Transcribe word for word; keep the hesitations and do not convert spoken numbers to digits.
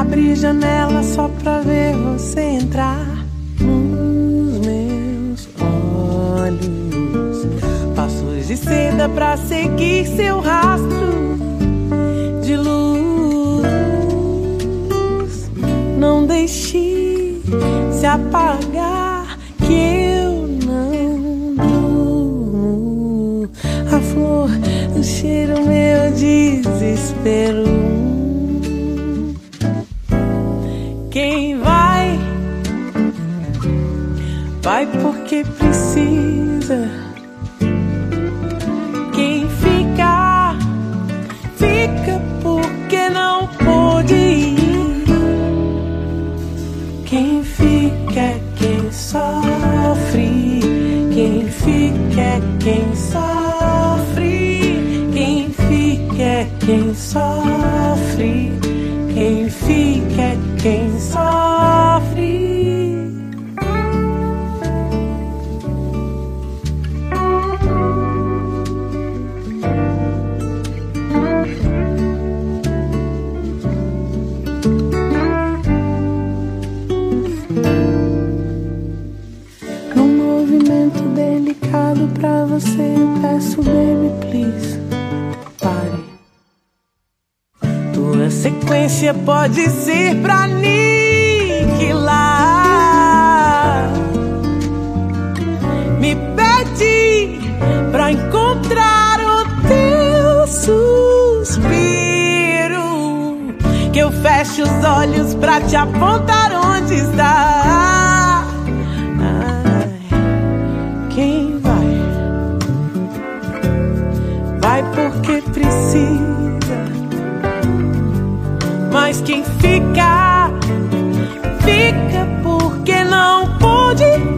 abrir janela só pra ver você entrar nos meus olhos. Passos de seda pra seguir seu rastro de luz. Não deixe se apagar que eu não durmo. A flor do cheiro, meu desespero. Quem vai, vai porque precisa. Quem fica, fica porque não pôde ir. Quem fica é quem sofre. Quem fica é quem sofre. Quem fica é quem sofre. Quem fica é quem sofre. Num movimento delicado pra você, eu peço, baby, please, pare. Tua sequência pode ser pra aniquilar. Me pede pra encontrar o teu suspiro, que eu feche os olhos pra te apontar onde está. Ai, quem vai, vai porque precisa. Mas quem fica, fica porque não pôde